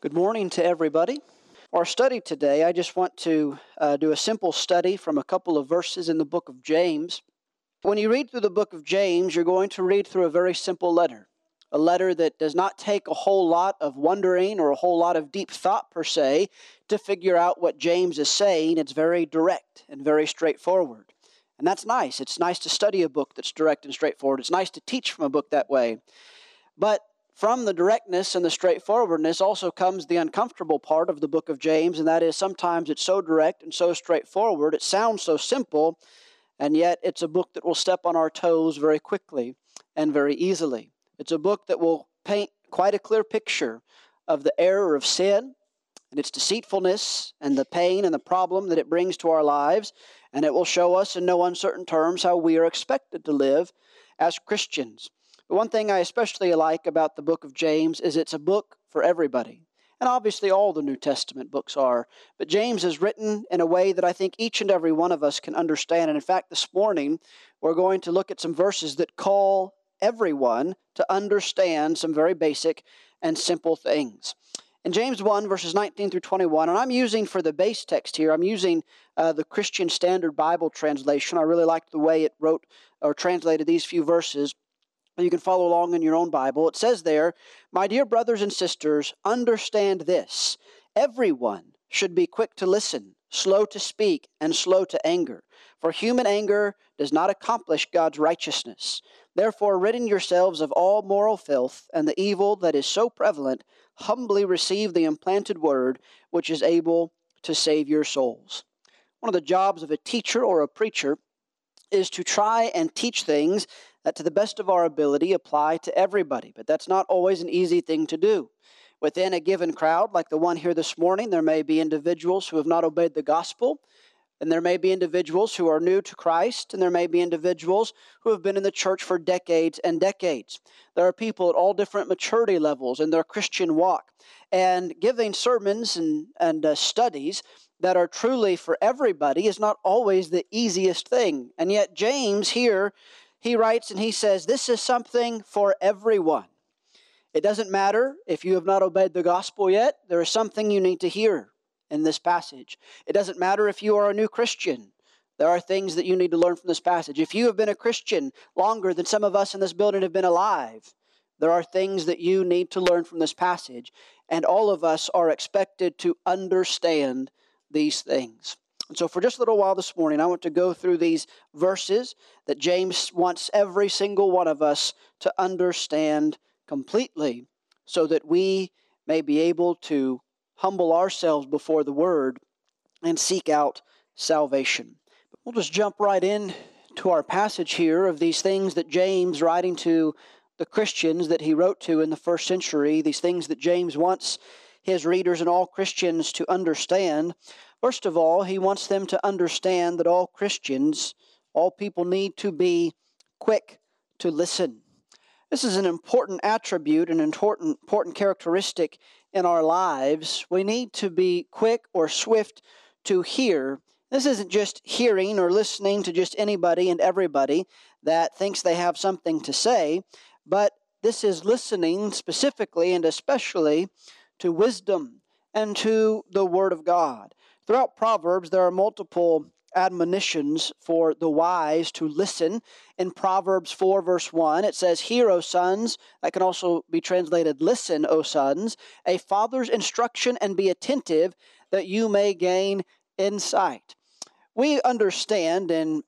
Good morning to everybody. Our study today, I just want to do a simple study from a couple of verses in the book of James. When you read through the book of James, you're going to read through a very simple letter. A letter that does not take a whole lot of wondering or a whole lot of deep thought per se to figure out what James is saying. It's very direct and very straightforward. And that's nice. It's nice to study a book that's direct and straightforward. It's nice to teach from a book that way. But from the directness and the straightforwardness also comes the uncomfortable part of the book of James, and that is sometimes it's so direct and so straightforward, it sounds so simple, and yet it's a book that will step on our toes very quickly and very easily. It's a book that will paint quite a clear picture of the error of sin and its deceitfulness and the pain and the problem that it brings to our lives, and it will show us in no uncertain terms how we are expected to live as Christians. But one thing I especially like about the book of James is it's a book for everybody. And obviously all the New Testament books are. But James is written in a way that I think each and every one of us can understand. And in fact, this morning, we're going to look at some verses that call everyone to understand some very basic and simple things. In James 1, verses 19 through 21, and I'm using for the base text here, I'm using the Christian Standard Bible translation. I really liked the way it wrote or translated these few verses. You can follow along in your own Bible. It says there, "My dear brothers and sisters, understand this. Everyone should be quick to listen, slow to speak, and slow to anger. For human anger does not accomplish God's righteousness. Therefore, ridding yourselves of all moral filth and the evil that is so prevalent, humbly receive the implanted word, which is able to save your souls." One of the jobs of a teacher or a preacher is to try and teach things that to the best of our ability apply to everybody. But that's not always an easy thing to do. Within a given crowd, like the one here this morning, there may be individuals who have not obeyed the gospel, and there may be individuals who are new to Christ, and there may be individuals who have been in the church for decades and decades. There are people at all different maturity levels in their Christian walk. And giving sermons and studies that are truly for everybody is not always the easiest thing. And yet James here, he writes and he says, this is something for everyone. It doesn't matter if you have not obeyed the gospel yet. There is something you need to hear in this passage. It doesn't matter if you are a new Christian. There are things that you need to learn from this passage. If you have been a Christian longer than some of us in this building have been alive, there are things that you need to learn from this passage. And all of us are expected to understand these things. And so for just a little while this morning, I want to go through these verses that James wants every single one of us to understand completely so that we may be able to humble ourselves before the Word and seek out salvation. But we'll just jump right in to our passage here of these things that James, writing to the Christians that he wrote to in the first century, these things that James wants his readers and all Christians to understand. First of all, he wants them to understand that all Christians, all people need to be quick to listen. This is an important attribute, an important characteristic in our lives. We need to be quick or swift to hear. This isn't just hearing or listening to just anybody and everybody that thinks they have something to say, but this is listening specifically and especially to wisdom and to the Word of God. Throughout Proverbs, there are multiple admonitions for the wise to listen. In Proverbs 4, verse 1, it says, "Hear, O sons," that can also be translated, "Listen, O sons, a father's instruction, and be attentive, that you may gain insight." We understand in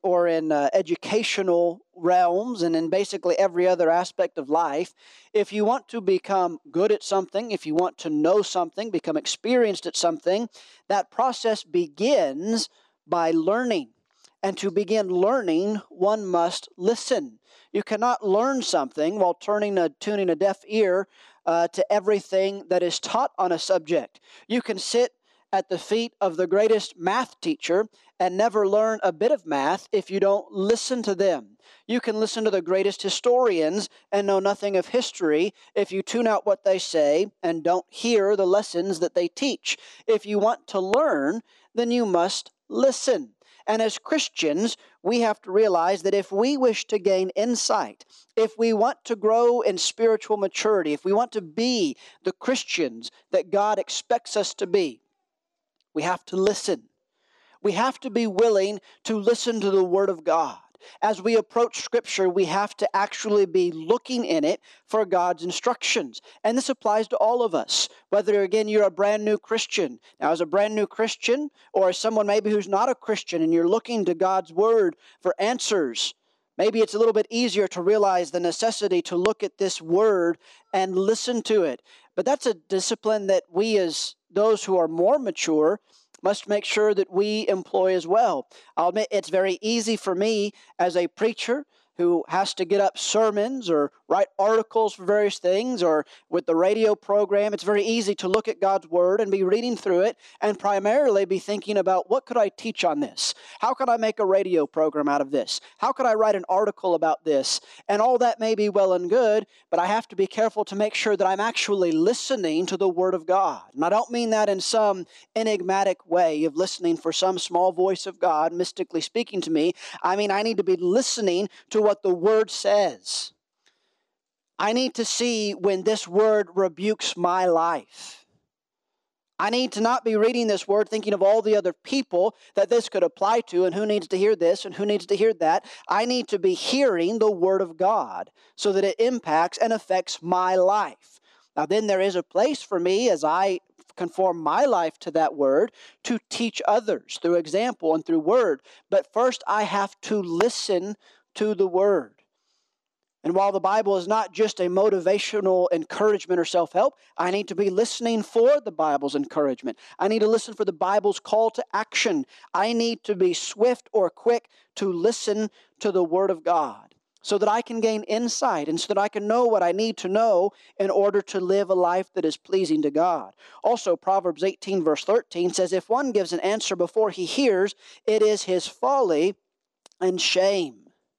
educational realms and in basically every other aspect of life, if you want to become good at something, if you want to know something, become experienced at something, that process begins by learning. And to begin learning, one must listen. You cannot learn something while tuning a deaf ear to everything that is taught on a subject. You can sit at the feet of the greatest math teacher and never learn a bit of math if you don't listen to them. You can listen to the greatest historians and know nothing of history if you tune out what they say and don't hear the lessons that they teach. If you want to learn, then you must listen. And as Christians, we have to realize that if we wish to gain insight, if we want to grow in spiritual maturity, if we want to be the Christians that God expects us to be, we have to listen. We have to be willing to listen to the Word of God. As we approach Scripture, we have to actually be looking in it for God's instructions. And this applies to all of us, whether, again, you're a brand new Christian. Now, as a brand new Christian, or as someone maybe who's not a Christian and you're looking to God's Word for answers, maybe it's a little bit easier to realize the necessity to look at this Word and listen to it. But that's a discipline that we, as those who are more mature, must make sure that we employ as well. I'll admit it's very easy for me as a preacher who has to get up sermons or write articles for various things, or with the radio program, it's very easy to look at God's Word and be reading through it and primarily be thinking about, what could I teach on this? How could I make a radio program out of this? How could I write an article about this? And all that may be well and good, but I have to be careful to make sure that I'm actually listening to the Word of God. And I don't mean that in some enigmatic way of listening for some small voice of God mystically speaking to me. I mean, I need to be listening to what the Word says. I need to see when this Word rebukes my life. I need to not be reading this Word thinking of all the other people that this could apply to and who needs to hear this and who needs to hear that. I need to be hearing the Word of God so that it impacts and affects my life. Now then, there is a place for me, as I conform my life to that Word, to teach others through example and through Word. But first I have to listen to the Word. And while the Bible is not just a motivational encouragement or self-help, I need to be listening for the Bible's encouragement. I need to listen for the Bible's call to action. I need to be swift or quick to listen to the Word of God so that I can gain insight and so that I can know what I need to know in order to live a life that is pleasing to God. Also, Proverbs 18 verse 13 says, if one gives an answer before he hears, it is his folly and shame.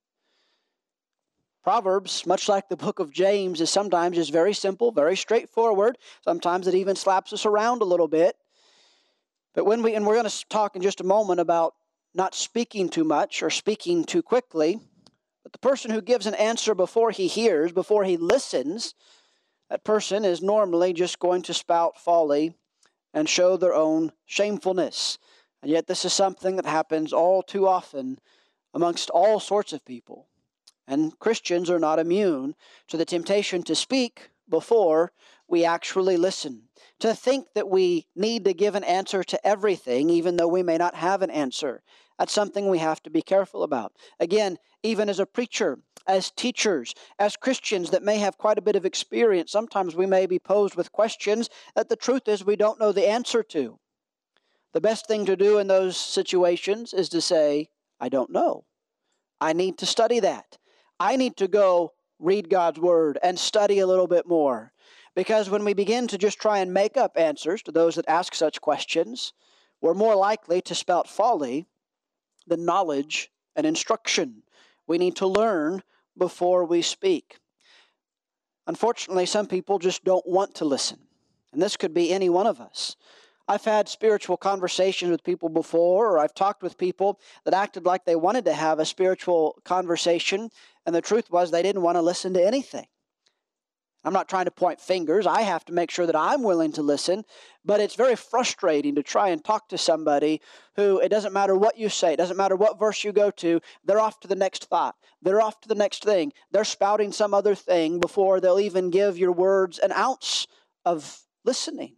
Proverbs, much like the book of James, is sometimes just very simple, very straightforward. Sometimes it even slaps us around a little bit. But we're going to talk in just a moment about not speaking too much or speaking too quickly. But the person who gives an answer before he hears, before he listens, that person is normally just going to spout folly and show their own shamefulness. And yet this is something that happens all too often amongst all sorts of people. And Christians are not immune to the temptation to speak before we actually listen. To think that we need to give an answer to everything, even though we may not have an answer. That's something we have to be careful about. Again, even as a preacher, as teachers, as Christians that may have quite a bit of experience, sometimes we may be posed with questions that the truth is we don't know the answer to. The best thing to do in those situations is to say, I don't know. I need to study that. I need to go read God's Word and study a little bit more. Because when we begin to just try and make up answers to those that ask such questions, we're more likely to spout folly than knowledge and instruction. We need to learn before we speak. Unfortunately, some people just don't want to listen. And this could be any one of us. I've had spiritual conversations with people before, or I've talked with people that acted like they wanted to have a spiritual conversation, and the truth was they didn't want to listen to anything. I'm not trying to point fingers. I have to make sure that I'm willing to listen, but it's very frustrating to try and talk to somebody who, it doesn't matter what you say, it doesn't matter what verse you go to, they're off to the next thought. They're off to the next thing. They're spouting some other thing before they'll even give your words an ounce of listening.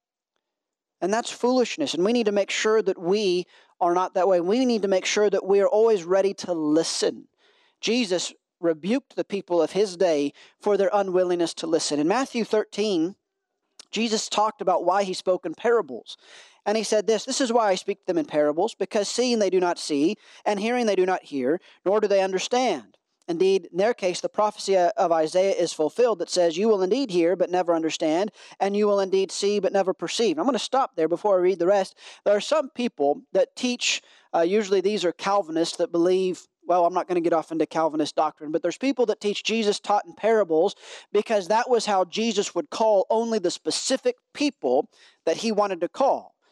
And that's foolishness. And we need to make sure that we are not that way. We need to make sure that we are always ready to listen. Jesus rebuked the people of his day for their unwillingness to listen. In Matthew 13, Jesus talked about why he spoke in parables. And he said this is why I speak to them in parables, because seeing they do not see, and hearing they do not hear, nor do they understand. Indeed, in their case, the prophecy of Isaiah is fulfilled that says, you will indeed hear, but never understand, and you will indeed see, but never perceive. I'm going to stop there before I read the rest. There are some people that teach, usually these are Calvinists that believe, well, I'm not going to get off into Calvinist doctrine, but there's people that teach Jesus taught in parables because that was how Jesus would call only the specific people that he wanted to call.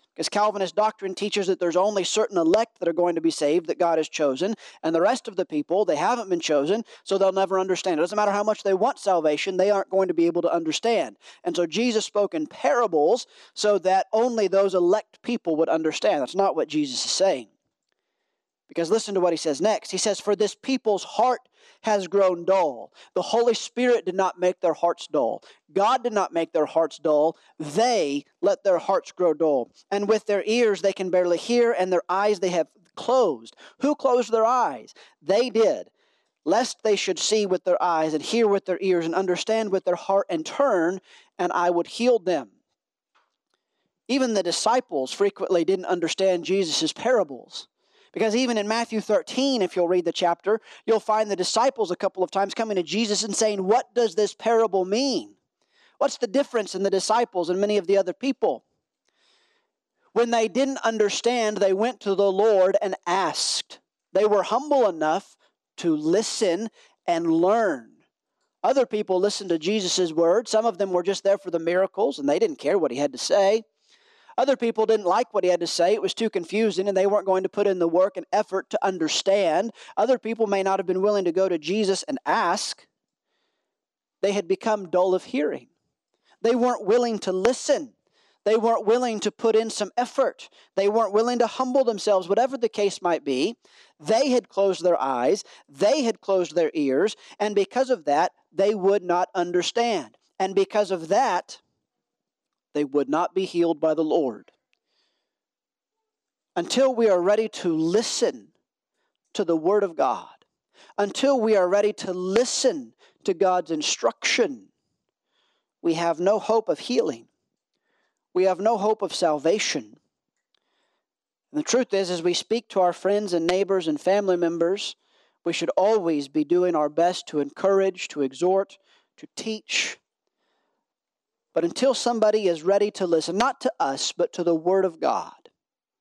Because Calvinist doctrine teaches that there's only certain elect that are going to be saved that God has chosen, and the rest of the people, they haven't been chosen, so they'll never understand. It doesn't matter how much they want salvation, they aren't going to be able to understand. And so Jesus spoke in parables so that only those elect people would understand. That's not what Jesus is saying. Because listen to what he says next. He says, "For this people's heart has grown dull." The Holy Spirit did not make their hearts dull. God did not make their hearts dull. They let their hearts grow dull. "And with their ears they can barely hear, and their eyes they have closed." Who closed their eyes? They did. "Lest they should see with their eyes, and hear with their ears, and understand with their heart, and turn, and I would heal them." Even the disciples frequently didn't understand Jesus' parables. Because even in Matthew 13, if you'll read the chapter, you'll find the disciples a couple of times coming to Jesus and saying, "What does this parable mean?" What's the difference in the disciples and many of the other people? When they didn't understand, they went to the Lord and asked. They were humble enough to listen and learn. Other people listened to Jesus' word. Some of them were just there for the miracles, and they didn't care what he had to say. Other people didn't like what he had to say. It was too confusing, and they weren't going to put in the work and effort to understand. Other people may not have been willing to go to Jesus and ask. They had become dull of hearing. They weren't willing to listen. They weren't willing to put in some effort. They weren't willing to humble themselves, whatever the case might be. They had closed their eyes. They had closed their ears. And because of that, they would not understand. And because of that, they would not be healed by the Lord. Until we are ready to listen to the Word of God, until we are ready to listen to God's instruction, we have no hope of healing. We have no hope of salvation. And the truth is, as we speak to our friends and neighbors and family members, we should always be doing our best to encourage, to exhort, to teach. But until somebody is ready to listen, not to us, but to the Word of God,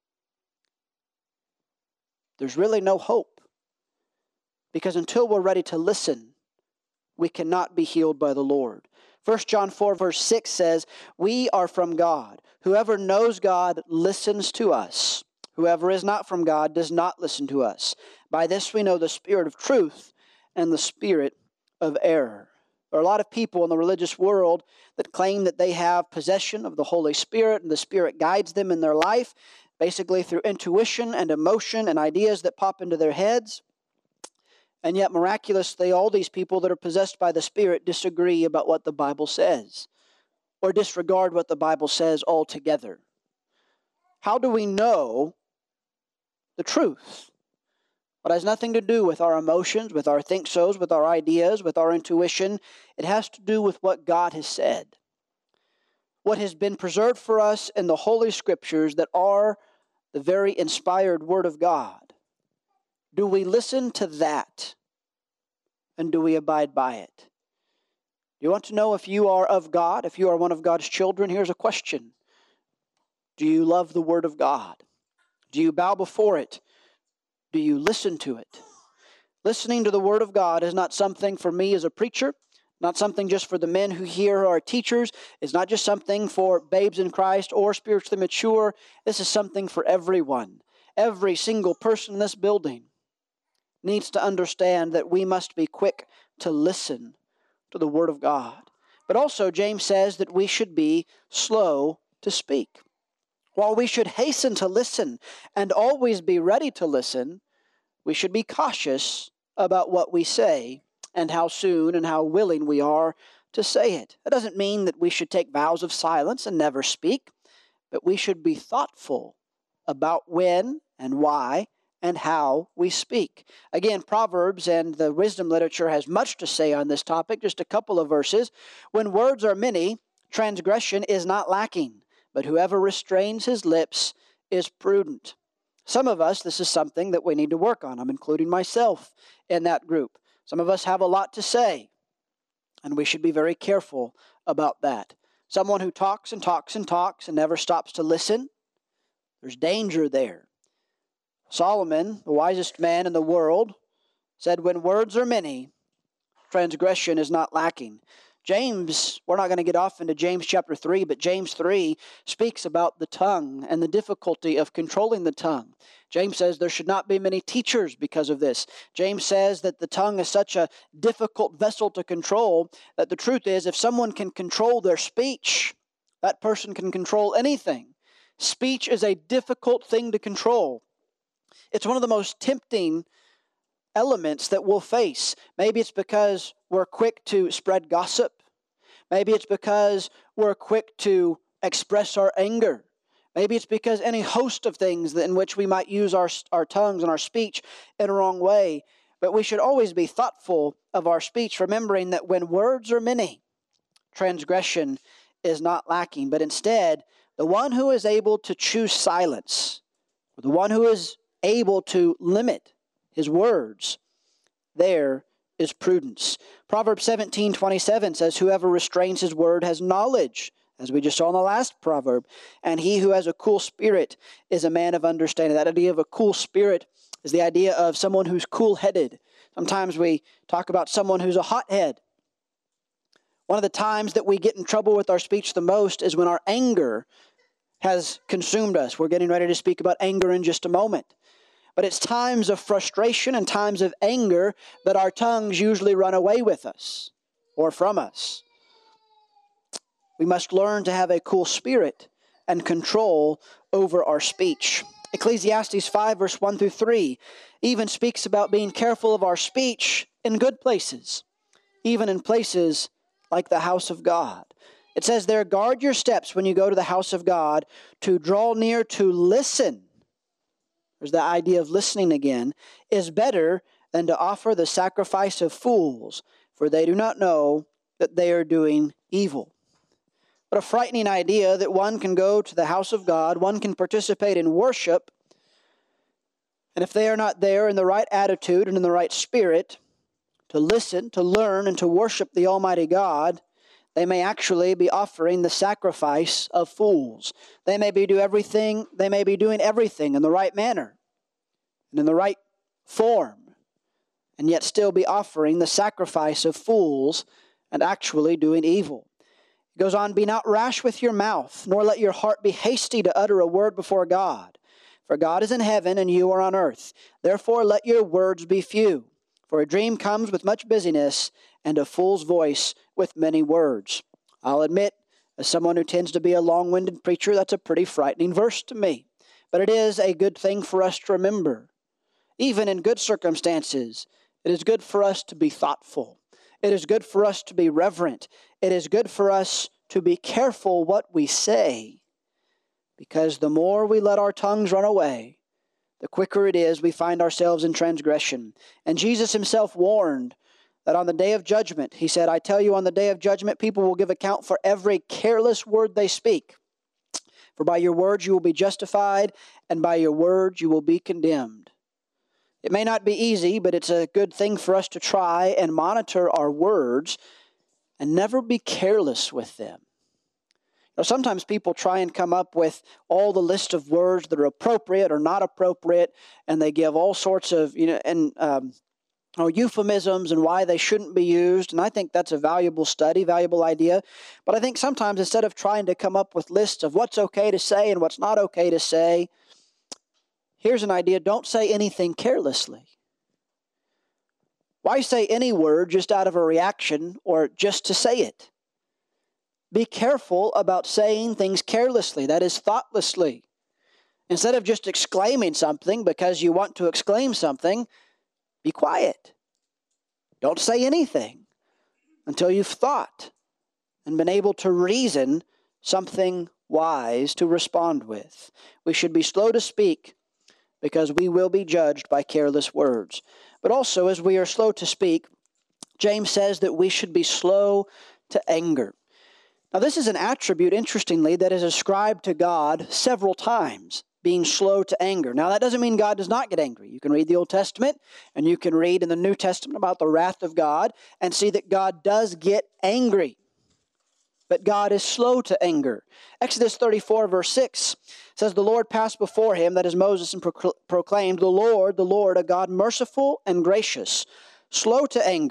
there's really no hope. Because until we're ready to listen, we cannot be healed by the Lord. 1 John 4 verse 6 says, "We are from God. Whoever knows God listens to us. Whoever is not from God does not listen to us. By this we know the spirit of truth and the spirit of error." There are a lot of people in the religious world that claim that they have possession of the Holy Spirit and the Spirit guides them in their life, basically through intuition and emotion and ideas that pop into their heads. And yet miraculously, all these people that are possessed by the Spirit disagree about what the Bible says, or disregard what the Bible says altogether. How do we know the truth? It has nothing to do with our emotions, with our think-sos, with our ideas, with our intuition. It has to do with what God has said. What has been preserved for us in the Holy Scriptures that are the very inspired Word of God. Do we listen to that? And do we abide by it? Do you want to know if you are of God, if you are one of God's children? Here's a question. Do you love the Word of God? Do you bow before it? Do you listen to it? Listening to the Word of God is not something for me as a preacher, not something just for the men who hear our teachers. It's not just something for babes in Christ or spiritually mature. This is something for everyone. Every single person in this building needs to understand that we must be quick to listen to the Word of God. But also, James says that we should be slow to speak. While we should hasten to listen and always be ready to listen, we should be cautious about what we say and how soon and how willing we are to say it. That doesn't mean that we should take vows of silence and never speak, but we should be thoughtful about when and why and how we speak. Again, Proverbs and the wisdom literature has much to say on this topic, just a couple of verses. "When words are many, transgression is not lacking, but whoever restrains his lips is prudent." Some of us, this is something that we need to work on. I'm including myself in that group. Some of us have a lot to say, and we should be very careful about that. Someone who talks and talks and talks and never stops to listen, there's danger there. Solomon, the wisest man in the world, said, "When words are many, transgression is not lacking." James, we're not going to get off into James chapter 3, but James 3 speaks about the tongue and the difficulty of controlling the tongue. James says there should not be many teachers because of this. James says that the tongue is such a difficult vessel to control that the truth is if someone can control their speech, that person can control anything. Speech is a difficult thing to control. It's one of the most tempting elements that we'll face. Maybe it's because we're quick to spread gossip. Maybe it's because we're quick to express our anger. Maybe it's because any host of things in which we might use our tongues and our speech in a wrong way. But we should always be thoughtful of our speech, remembering that when words are many, transgression is not lacking. But instead, the one who is able to choose silence, or the one who is able to limit his words, there is prudence. Proverbs 17:27 says, whoever restrains his word has knowledge, as we just saw in the last proverb. And he who has a cool spirit is a man of understanding. That idea of a cool spirit is the idea of someone who's cool-headed. Sometimes we talk about someone who's a hothead. One of the times that we get in trouble with our speech the most is when our anger has consumed us. We're getting ready to speak about anger in just a moment. But it's times of frustration and times of anger that our tongues usually run away with us or from us. We must learn to have a cool spirit and control over our speech. Ecclesiastes 5 verse 1 through 3 even speaks about being careful of our speech in good places, even in places like the house of God. It says there, guard your steps when you go to the house of God, to draw near to listen. There's the idea of listening again, is better than to offer the sacrifice of fools, for they do not know that they are doing evil. What a frightening idea that one can go to the house of God, one can participate in worship, and if they are not there in the right attitude and in the right spirit to listen, to learn, and to worship the Almighty God, they may actually be offering the sacrifice of fools. They may be doing everything in the right manner and in the right form, and yet still be offering the sacrifice of fools and actually doing evil. It goes on, be not rash with your mouth, nor let your heart be hasty to utter a word before God. For God is in heaven and you are on earth. Therefore let your words be few. For a dream comes with much busyness, and a fool's voice with many words. I'll admit, as someone who tends to be a long-winded preacher, that's a pretty frightening verse to me. But it is a good thing for us to remember. Even in good circumstances, it is good for us to be thoughtful. It is good for us to be reverent. It is good for us to be careful what we say. Because the more we let our tongues run away, the quicker it is we find ourselves in transgression. And Jesus himself warned that on the day of judgment, he said, I tell you, on the day of judgment, people will give account for every careless word they speak. For by your words you will be justified, and by your words you will be condemned. It may not be easy, but it's a good thing for us to try and monitor our words and never be careless with them. Now, sometimes people try and come up with all the list of words that are appropriate or not appropriate, and they give all sorts of euphemisms and why they shouldn't be used. And I think that's a valuable study, valuable idea. But I think sometimes instead of trying to come up with lists of what's okay to say and what's not okay to say, here's an idea: don't say anything carelessly. Why say any word just out of a reaction or just to say it? Be careful about saying things carelessly, that is, thoughtlessly. Instead of just exclaiming something because you want to exclaim something, be quiet. Don't say anything until you've thought and been able to reason something wise to respond with. We should be slow to speak because we will be judged by careless words. But also, as we are slow to speak, James says that we should be slow to anger. Now, this is an attribute, interestingly, that is ascribed to God several times, being slow to anger. Now, that doesn't mean God does not get angry. You can read the Old Testament, and you can read in the New Testament about the wrath of God, and see that God does get angry. But God is slow to anger. Exodus 34, verse 6 says, the Lord passed before him, that is Moses, and proclaimed, the Lord, a God merciful and gracious, slow to anger,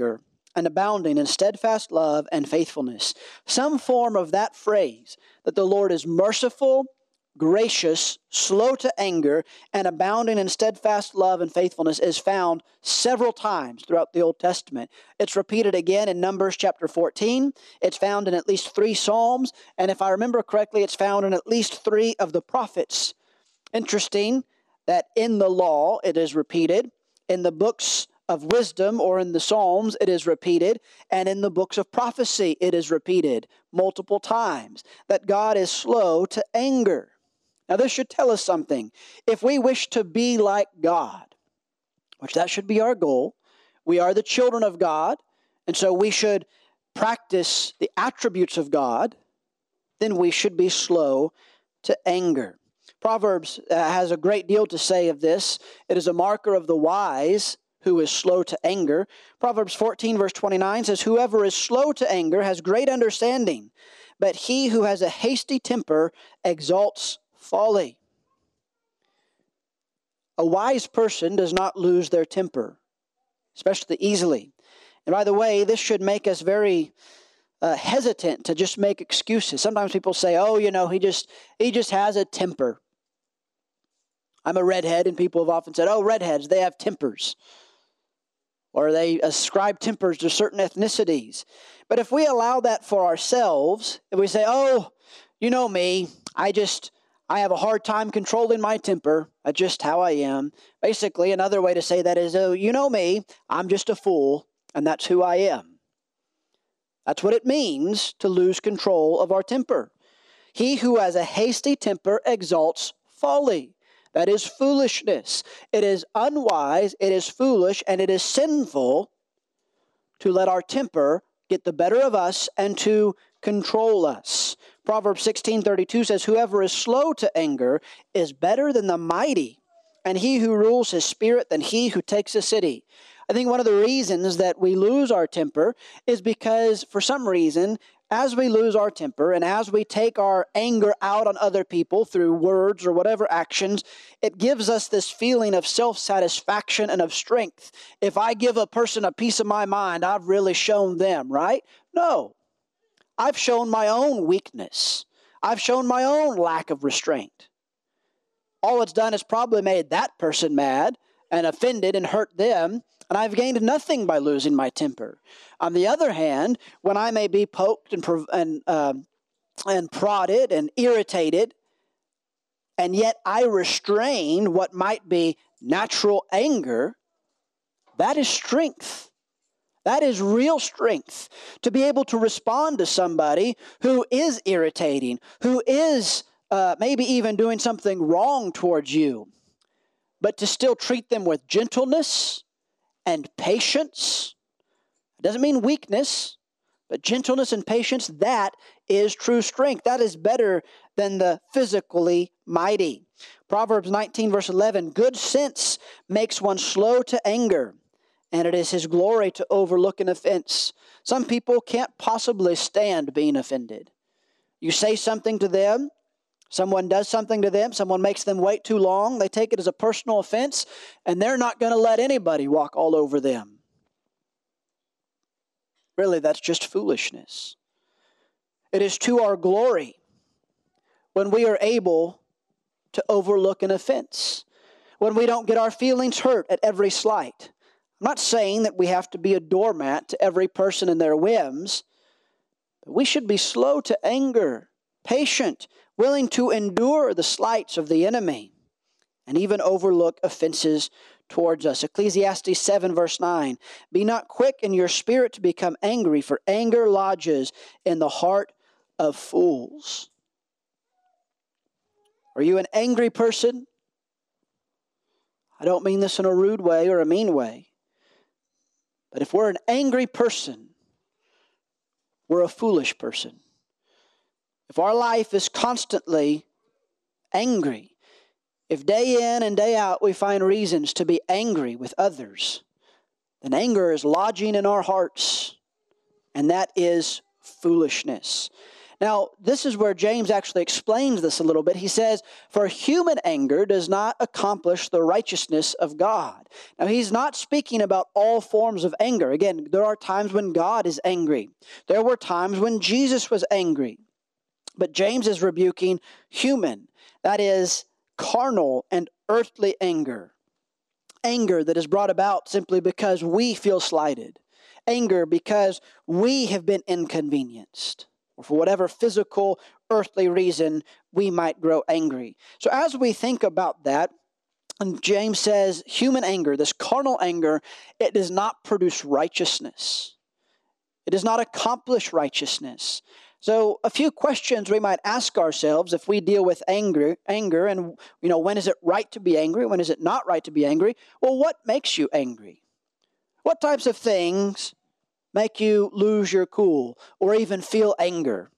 and abounding in steadfast love and faithfulness. Some form of that phrase, that the Lord is merciful, gracious, slow to anger, and abounding in steadfast love and faithfulness, is found several times throughout the Old Testament. It's repeated again in Numbers chapter 14. It's found in at least 3 Psalms. And if I remember correctly, it's found in at least 3 of the prophets. Interesting that in the law it is repeated, in the books of wisdom or in the Psalms it is repeated, and in the books of prophecy it is repeated multiple times, that God is slow to anger. Now this should tell us something. If we wish to be like God, which that should be our goal, we are the children of God, and so we should practice the attributes of God, then we should be slow to anger. Proverbs has a great deal to say of this. It is a marker of the wise who is slow to anger. Proverbs 14 verse 29 says, "Whoever is slow to anger has great understanding, but he who has a hasty temper exalts folly." A wise person does not lose their temper, especially easily. And by the way, this should make us very hesitant to just make excuses. Sometimes people say, "Oh, he just has a temper." I'm a redhead, and people have often said, "Oh, redheads, they have tempers." Or they ascribe tempers to certain ethnicities. But if we allow that for ourselves, if we say, "Oh, you know me, I have a hard time controlling my temper. That's just how I am." Basically, another way to say that is, "Oh, you know me, I'm just a fool, and that's who I am." That's what it means to lose control of our temper. He who has a hasty temper exalts folly. That is foolishness. It is unwise, it is foolish, and it is sinful to let our temper get the better of us and to control us. Proverbs 16:32 says, "Whoever is slow to anger is better than the mighty, and he who rules his spirit than he who takes a city." I think one of the reasons that we lose our temper is because, for some reason, as we lose our temper and as we take our anger out on other people through words or whatever actions, it gives us this feeling of self-satisfaction and of strength. If I give a person a piece of my mind, I've really shown them, right? No. I've shown my own weakness. I've shown my own lack of restraint. All it's done is probably made that person mad and offended and hurt them, and I've gained nothing by losing my temper. On the other hand, when I may be poked and prodded and irritated, and yet I restrain what might be natural anger, that is strength. That is real strength, to be able to respond to somebody who is irritating, who is maybe even doing something wrong towards you, but to still treat them with gentleness and patience. It doesn't mean weakness, but gentleness and patience, that is true strength. That is better than the physically mighty. Proverbs 19 verse 11, "Good sense makes one slow to anger, and it is his glory to overlook an offense." Some people can't possibly stand being offended. You say something to them, someone does something to them, someone makes them wait too long, they take it as a personal offense, and they're not going to let anybody walk all over them. Really, that's just foolishness. It is to our glory when we are able to overlook an offense, when we don't get our feelings hurt at every slight. I'm not saying that we have to be a doormat to every person and their whims, but we should be slow to anger, patient, willing to endure the slights of the enemy, and even overlook offenses towards us. Ecclesiastes 7 verse 9, "Be not quick in your spirit to become angry, for anger lodges in the heart of fools." Are you an angry person? I don't mean this in a rude way or a mean way. But if we're an angry person, we're a foolish person. If our life is constantly angry, if day in and day out we find reasons to be angry with others, then anger is lodging in our hearts, and that is foolishness. Now, this is where James actually explains this a little bit. He says, for human anger does not accomplish the righteousness of God. Now, he's not speaking about all forms of anger. Again, there are times when God is angry. There were times when Jesus was angry. But James is rebuking human, that is, carnal and earthly anger. Anger that is brought about simply because we feel slighted. Anger because we have been inconvenienced. Or for whatever physical, earthly reason, we might grow angry. So as we think about that, and James says, human anger, this carnal anger, it does not produce righteousness. It does not accomplish righteousness. So a few questions we might ask ourselves if we deal with anger, and when is it right to be angry? When is it not right to be angry? Well, what makes you angry? What types of things make you lose your cool or even feel anger?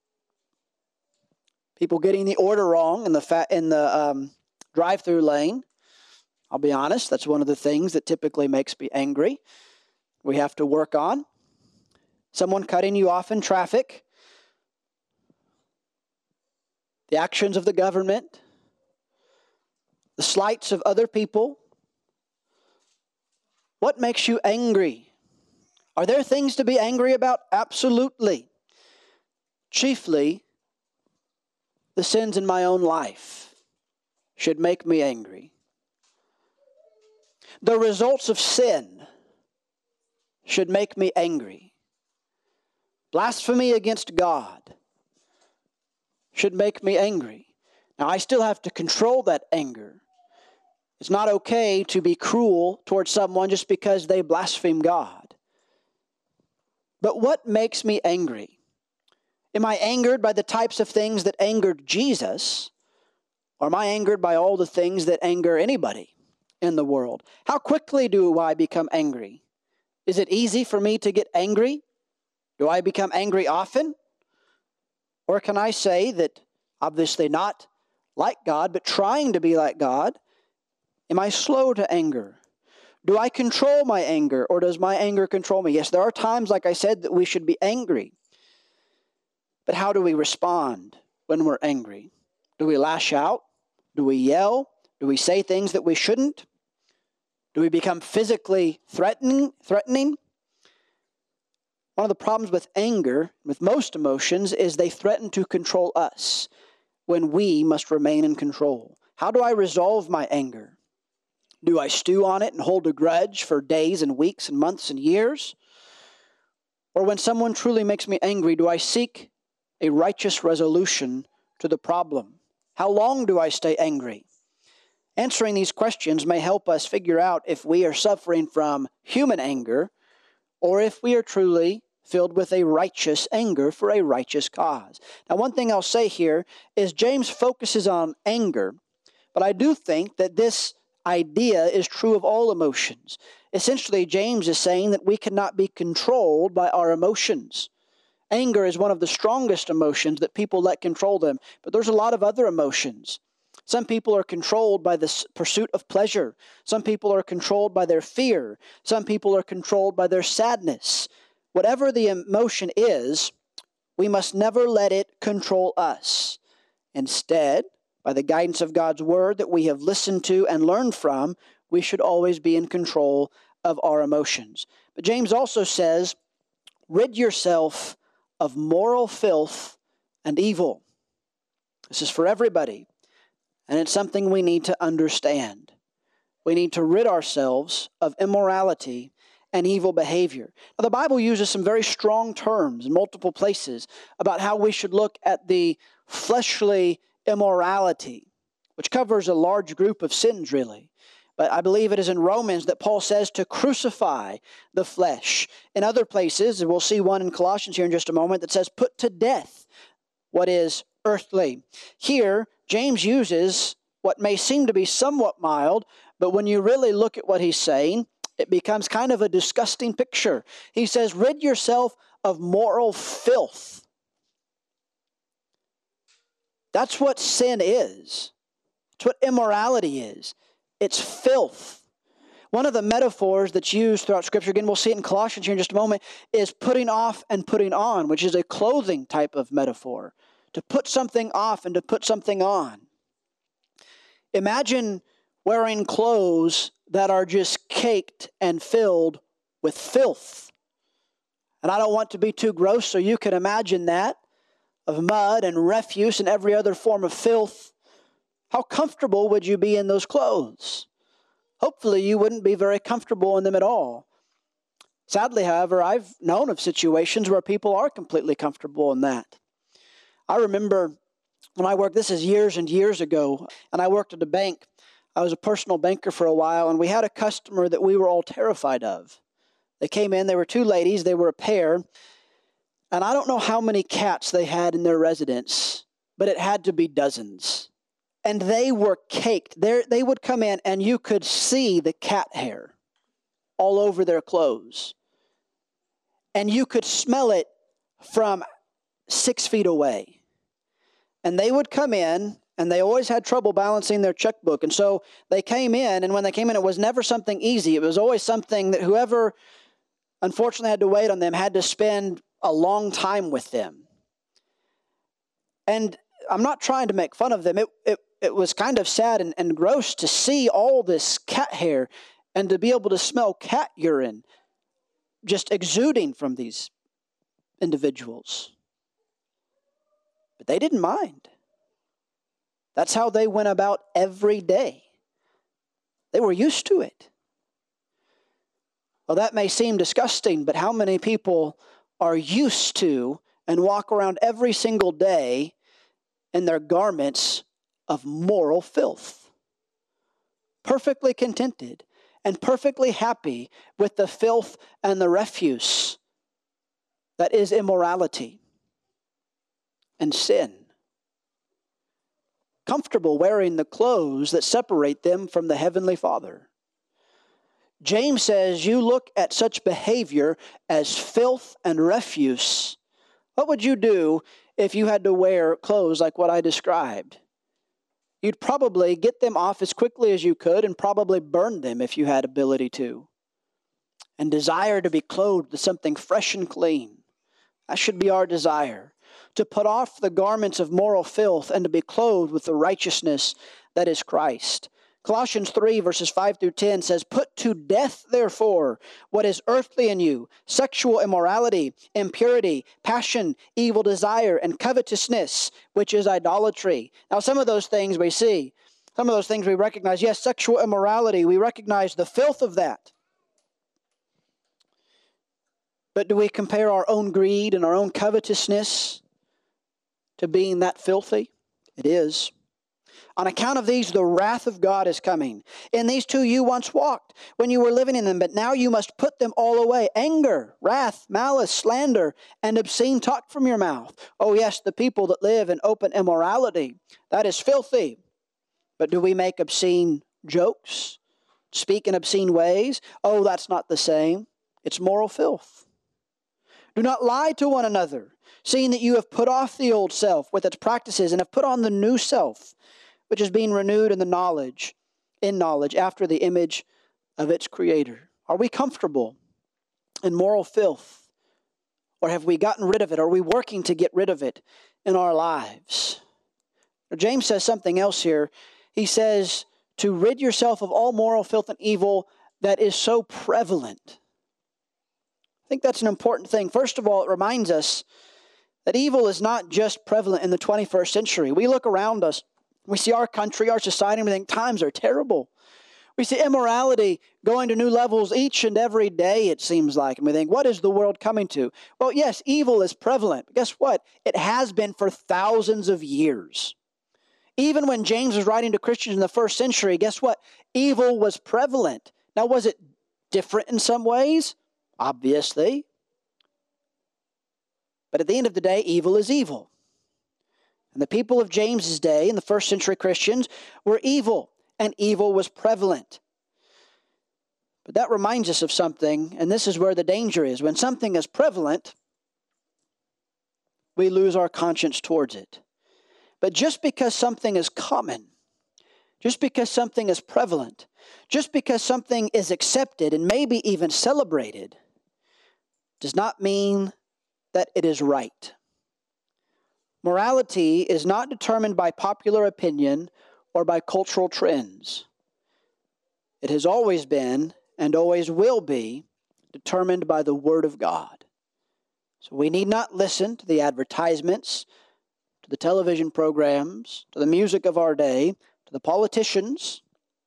People getting the order wrong in the drive-through lane. I'll be honest, that's one of the things that typically makes me angry. We have to work on. Someone cutting you off in traffic. The actions of the government. The slights of other people. What makes you angry? Are there things to be angry about? Absolutely. Chiefly, the sins in my own life should make me angry. The results of sin should make me angry. Blasphemy against God should make me angry. Now, I still have to control that anger. It's not okay to be cruel towards someone just because they blaspheme God. But what makes me angry? Am I angered by the types of things that angered Jesus? Or am I angered by all the things that anger anybody in the world? How quickly do I become angry? Is it easy for me to get angry? Do I become angry often? Or can I say that, obviously not like God, but trying to be like God, am I slow to anger? Do I control my anger, or does my anger control me? Yes, there are times, like I said, that we should be angry. But how do we respond when we're angry? Do we lash out? Do we yell? Do we say things that we shouldn't? Do we become physically threatening? One of the problems with anger, with most emotions, is they threaten to control us when we must remain in control. How do I resolve my anger? Do I stew on it and hold a grudge for days and weeks and months and years? Or when someone truly makes me angry, do I seek a righteous resolution to the problem? How long do I stay angry? Answering these questions may help us figure out if we are suffering from human anger or if we are truly filled with a righteous anger for a righteous cause. Now, one thing I'll say here is James focuses on anger, but I do think that this idea is true of all emotions. Essentially, James is saying that we cannot be controlled by our emotions. Anger is one of the strongest emotions that people let control them, but there's a lot of other emotions. Some people are controlled by the pursuit of pleasure. Some people are controlled by their fear. Some people are controlled by their sadness. Whatever the emotion is, we must never let it control us. Instead, by the guidance of God's word that we have listened to and learned from, we should always be in control of our emotions. But James also says, rid yourself of moral filth and evil. This is for everybody, and it's something we need to understand. We need to rid ourselves of immorality and evil behavior. Now, the Bible uses some very strong terms in multiple places about how we should look at the fleshly immorality, which covers a large group of sins, really. But I believe it is in Romans that Paul says to crucify the flesh. In other places, and we'll see one in Colossians here in just a moment, that says put to death what is earthly. Here, James uses what may seem to be somewhat mild, but when you really look at what he's saying, it becomes kind of a disgusting picture. He says, rid yourself of moral filth. That's what sin is. It's what immorality is. It's filth. One of the metaphors that's used throughout Scripture, again, we'll see it in Colossians here in just a moment, is putting off and putting on, which is a clothing type of metaphor. To put something off and to put something on. Imagine wearing clothes that are just caked and filled with filth. And I don't want to be too gross, so you can imagine that, of mud and refuse and every other form of filth. How comfortable would you be in those clothes? Hopefully you wouldn't be very comfortable in them at all. Sadly, however, I've known of situations where people are completely comfortable in that. I remember when I worked, this is years and years ago, and I worked at a bank. I was a personal banker for a while, and we had a customer that we were all terrified of. They came in, they were two ladies, they were a pair, and I don't know how many cats they had in their residence, but it had to be dozens. And they were caked. They would come in, and you could see the cat hair all over their clothes. And you could smell it from 6 feet away. And they would come in, and they always had trouble balancing their checkbook. And so they came in, and when they came in, it was never something easy. It was always something that whoever unfortunately had to wait on them had to spend a long time with them. And I'm not trying to make fun of them. It was kind of sad and gross to see all this cat hair and to be able to smell cat urine just exuding from these individuals. But they didn't mind. That's how they went about every day. They were used to it. Well, that may seem disgusting, but how many people are used to and walk around every single day in their garments of moral filth? Perfectly contented and perfectly happy with the filth and the refuse that is immorality and sin. Comfortable wearing the clothes that separate them from the Heavenly Father. James says, you look at such behavior as filth and refuse. What would you do if you had to wear clothes like what I described? You'd probably get them off as quickly as you could and probably burn them if you had ability to. And desire to be clothed with something fresh and clean. That should be our desire. To put off the garments of moral filth and to be clothed with the righteousness that is Christ. Colossians 3 verses 5 through 10 says, put to death, therefore, what is earthly in you, sexual immorality, impurity, passion, evil desire, and covetousness, which is idolatry. Now, some of those things we see. Some of those things we recognize. Yes, sexual immorality, we recognize the filth of that. But do we compare our own greed and our own covetousness to being that filthy? It is. On account of these, the wrath of God is coming. In these two you once walked when you were living in them, but now you must put them all away. Anger, wrath, malice, slander, and obscene talk from your mouth. Oh yes, the people that live in open immorality, that is filthy. But do we make obscene jokes? Speak in obscene ways? Oh, that's not the same. It's moral filth. Do not lie to one another, seeing that you have put off the old self with its practices and have put on the new self, which is being renewed in knowledge after the image of its creator. Are we comfortable in moral filth? Or have we gotten rid of it? Are we working to get rid of it in our lives? Now, James says something else here. He says to rid yourself of all moral filth and evil that is so prevalent. I think that's an important thing. First of all, it reminds us that evil is not just prevalent in the 21st century. We look around us. We see our country, our society, and we think times are terrible. We see immorality going to new levels each and every day, it seems like. And we think, what is the world coming to? Well, yes, evil is prevalent. But guess what? It has been for thousands of years. Even when James was writing to Christians in the first century, guess what? Evil was prevalent. Now, was it different in some ways? Obviously. But at the end of the day, evil is evil. And the people of James's day, and the first century Christians, were evil, and evil was prevalent. But that reminds us of something, and this is where the danger is. When something is prevalent, we lose our conscience towards it. But just because something is common, just because something is prevalent, Just because something is accepted and maybe even celebrated does not mean that it is right. Morality is not determined by popular opinion or by cultural trends. It has always been and always will be determined by the Word of God. So we need not listen to the advertisements, to the television programs, to the music of our day, to the politicians,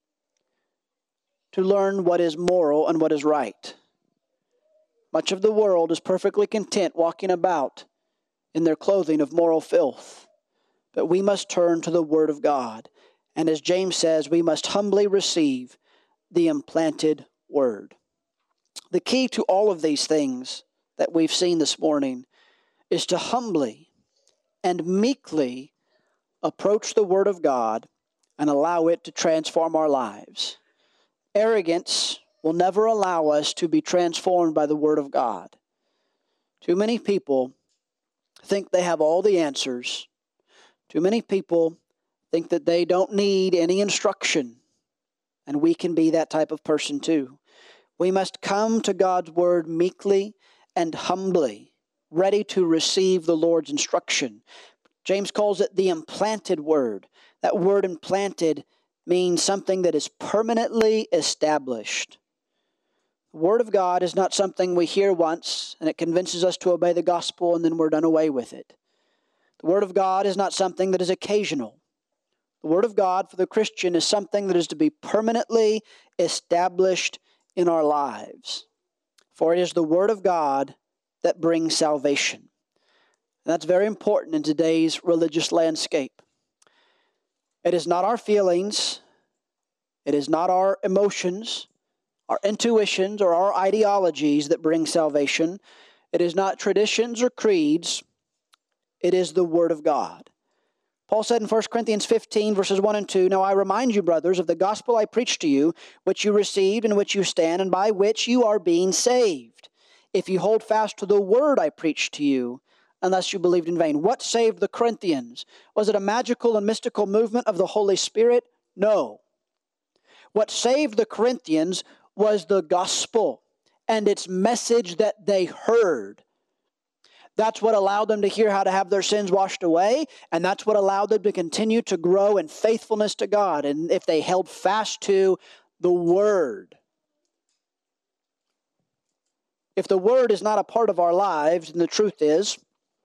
to learn what is moral and what is right. Much of the world is perfectly content walking about in their clothing of moral filth. But we must turn to the Word of God. And as James says, we must humbly receive the implanted Word. The key to all of these things that we've seen this morning is to humbly and meekly approach the Word of God and allow it to transform our lives. Arrogance will never allow us to be transformed by the Word of God. Too many people think they have all the answers. Too many people think that they don't need any instruction. And we can be that type of person too. We must come to God's Word meekly and humbly, ready to receive the Lord's instruction. James calls it the implanted Word. That word implanted means something that is permanently established. The Word of God is not something we hear once and it convinces us to obey the gospel and then we're done away with it. The Word of God is not something that is occasional. The Word of God for the Christian is something that is to be permanently established in our lives. For it is the Word of God that brings salvation. And that's very important in today's religious landscape. It is not our feelings, it is not our emotions, our intuitions, or our ideologies that bring salvation. It is not traditions or creeds. It is the Word of God. Paul said in 1 Corinthians 15, verses 1 and 2, "Now I remind you, brothers, of the gospel I preached to you, which you received, in which you stand, and by which you are being saved, if you hold fast to the word I preached to you, unless you believed in vain." What saved the Corinthians? Was it a magical and mystical movement of the Holy Spirit? No. What saved the Corinthians was the gospel and its message that they heard. That's what allowed them to hear how to have their sins washed away, and that's what allowed them to continue to grow in faithfulness to God, and if they held fast to the Word. If the Word is not a part of our lives, then the truth is,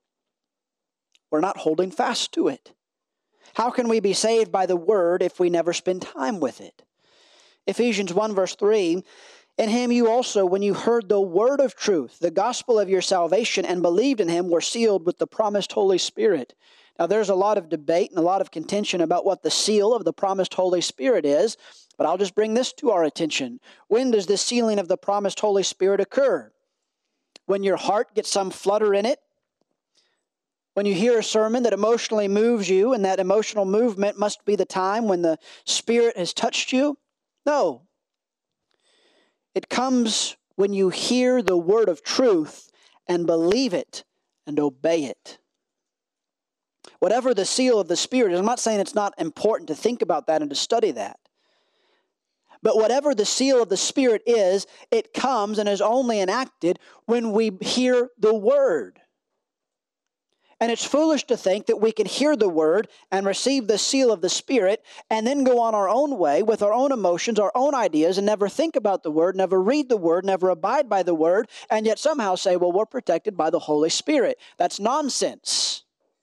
we're not holding fast to it. How can we be saved by the Word if we never spend time with it? Ephesians 1 verse 3, "In him you also, when you heard the word of truth, the gospel of your salvation, and believed in him, were sealed with the promised Holy Spirit." Now there's a lot of debate and a lot of contention about what the seal of the promised Holy Spirit is, but I'll just bring this to our attention. When does this sealing of the promised Holy Spirit occur? When your heart gets some flutter in it? When you hear a sermon that emotionally moves you, and that emotional movement must be the time when the Spirit has touched you? No. It comes when you hear the word of truth and believe it and obey it. Whatever the seal of the Spirit is, I'm not saying it's not important to think about that and to study that. But whatever the seal of the Spirit is, it comes and is only enacted when we hear the Word. And it's foolish to think that we can hear the Word and receive the seal of the Spirit and then go on our own way with our own emotions, our own ideas, and never think about the Word, never read the Word, never abide by the Word, and yet somehow say, well, we're protected by the Holy Spirit. That's nonsense.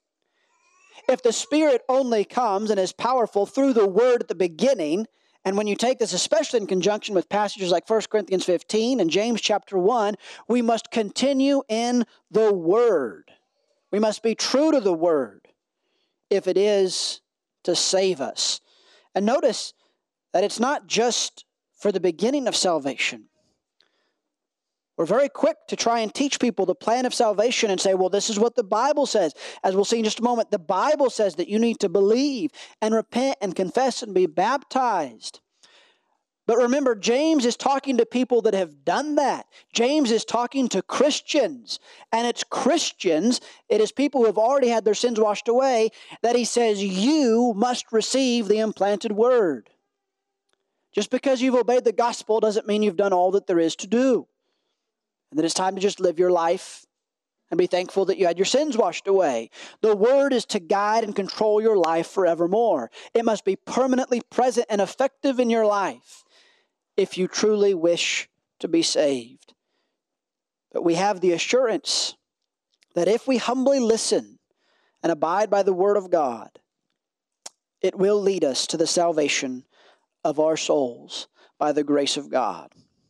If the Spirit only comes and is powerful through the Word at the beginning, and when you take this, especially in conjunction with passages like 1 Corinthians 15 and James chapter 1, we must continue in the Word. We must be true to the Word if it is to save us. And notice that it's not just for the beginning of salvation. We're very quick to try and teach people the plan of salvation and say, well, this is what the Bible says. As we'll see in just a moment, the Bible says that you need to believe and repent and confess and be baptized. But remember, James is talking to people that have done that. James is talking to Christians. And it's Christians, it is people who have already had their sins washed away, that he says, you must receive the implanted Word. Just because you've obeyed the gospel doesn't mean you've done all that there is to do. And that it's time to just live your life and be thankful that you had your sins washed away. The Word is to guide and control your life forevermore. It must be permanently present and effective in your life if you truly wish to be saved. But we have the assurance that if we humbly listen and abide by the Word of God, it will lead us to the salvation of our souls by the grace of God.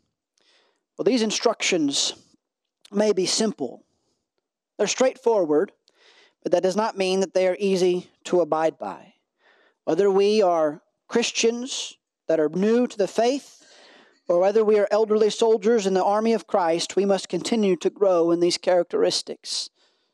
Well, these instructions may be simple. They're straightforward, but that does not mean that they are easy to abide by. Whether we are Christians that are new to the faith, or whether we are elderly soldiers in the army of Christ, we must continue to grow in these characteristics.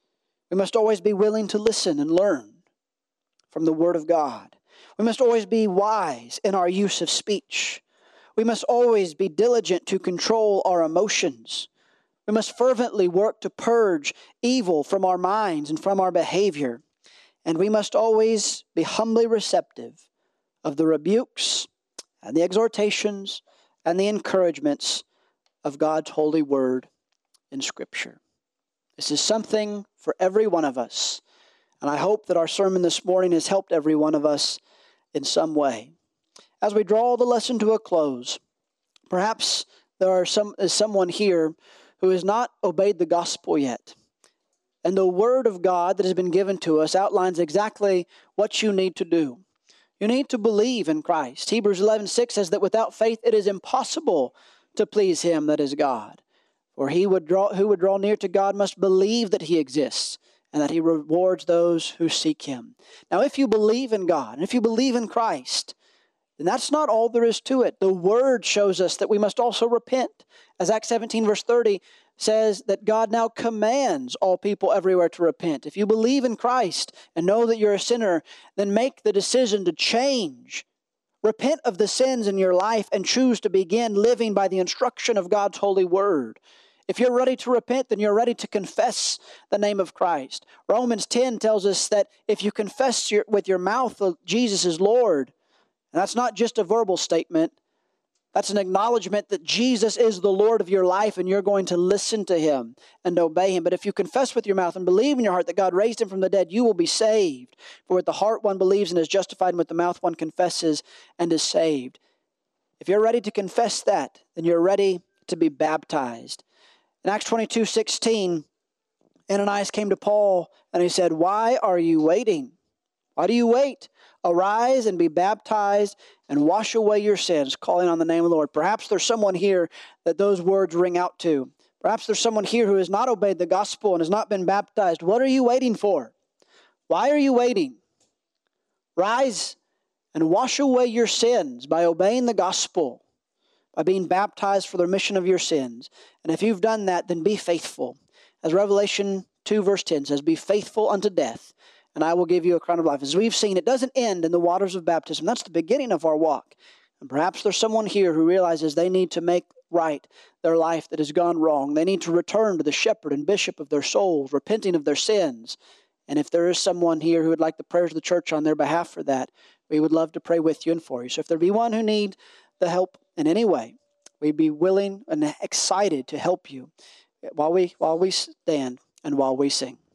We must always be willing to listen and learn from the Word of God. We must always be wise in our use of speech. We must always be diligent to control our emotions. We must fervently work to purge evil from our minds and from our behavior. And we must always be humbly receptive of the rebukes and the exhortations and the encouragements of God's holy word in Scripture. This is something for every one of us. And I hope that our sermon this morning has helped every one of us in some way. As we draw the lesson to a close, perhaps there is someone here who has not obeyed the gospel yet. And the Word of God that has been given to us outlines exactly what you need to do. You need to believe in Christ. Hebrews 11:6 says that without faith it is impossible to please Him that is God. For who would draw near to God must believe that He exists, and that He rewards those who seek Him. Now, if you believe in God, and if you believe in Christ, then that's not all there is to it. The Word shows us that we must also repent. As Acts 17 verse 30 says that God now commands all people everywhere to repent. If you believe in Christ and know that you're a sinner, then make the decision to change. Repent of the sins in your life and choose to begin living by the instruction of God's holy Word. If you're ready to repent, then you're ready to confess the name of Christ. Romans 10 tells us that if you confess with your mouth that Jesus is Lord, and that's not just a verbal statement, that's an acknowledgement that Jesus is the Lord of your life and you're going to listen to Him and obey Him. But if you confess with your mouth and believe in your heart that God raised Him from the dead, you will be saved. For with the heart one believes and is justified, and with the mouth one confesses and is saved. If you're ready to confess that, then you're ready to be baptized. In Acts 22:16, Ananias came to Paul and he said, "Why are you waiting? Why do you wait? Arise and be baptized and wash away your sins, calling on the name of the Lord." Perhaps there's someone here that those words ring out to. Perhaps there's someone here who has not obeyed the gospel and has not been baptized. What are you waiting for? Why are you waiting? Rise and wash away your sins by obeying the gospel, by being baptized for the remission of your sins. And if you've done that, then be faithful. As Revelation 2 verse 10 says, "Be faithful unto death, and I will give you a crown of life." As we've seen, it doesn't end in the waters of baptism. That's the beginning of our walk. And perhaps there's someone here who realizes they need to make right their life that has gone wrong. They need to return to the shepherd and bishop of their souls, repenting of their sins. And if there is someone here who would like the prayers of the church on their behalf for that, we would love to pray with you and for you. So if there be one who need the help in any way, we'd be willing and excited to help you while we stand and while we sing.